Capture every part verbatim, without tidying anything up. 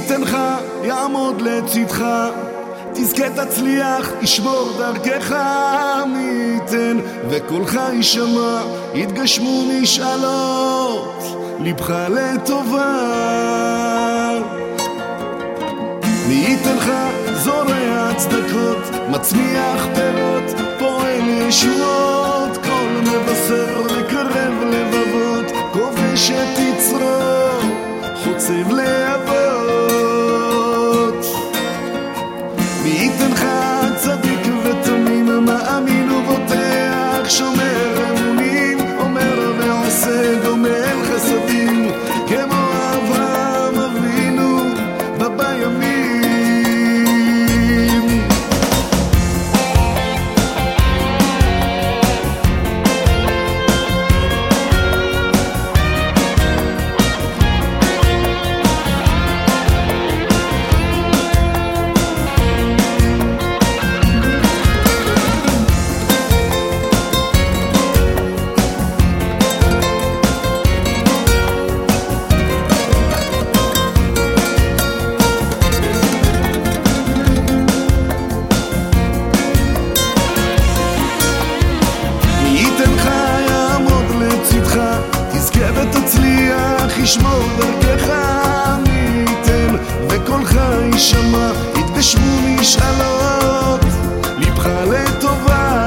ייתנך, יעמוד לצדך, תזכה תצליח, ישמור דרכך. מי ייתן וקולך יישמע, יתגשמו משאלות לבך לטובה. מי ייתנך, זורע צדקות, מצמיח פירות, פועל ישועות, כל מבשר לקרב לבבות, כובש את יצרו, חוצב להבות. מי ייתנך, צדיק ותמים, מאמין ובוטח, שומר אמונים, אומר ועושה, גומל חסדים, כמו אברהם אבינו בבימים. תזכה ותצליח, ישמור דרכך. מי ייתן וקולך יישמע, יתגשמו משאלות לבך לטובה.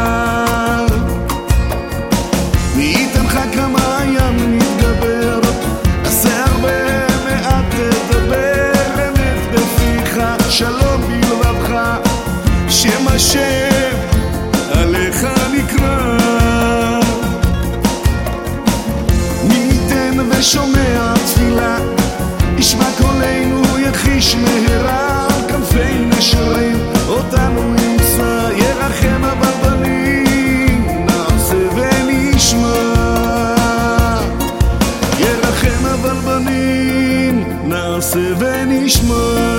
מי ייתנך, כמה ים נתגבר, עשה הרבה מעט תדבר, אמת בפיך, שלום בלבבך, שם השם עליך נקרא. ושומע תפילה, ישמע קולנו, יחיש מהרה, על כנפי נשרים אותנו ימצא. ירחם אבל בנים, נעשה ונשמע. ירחם אבל בנים, נעשה ונשמע.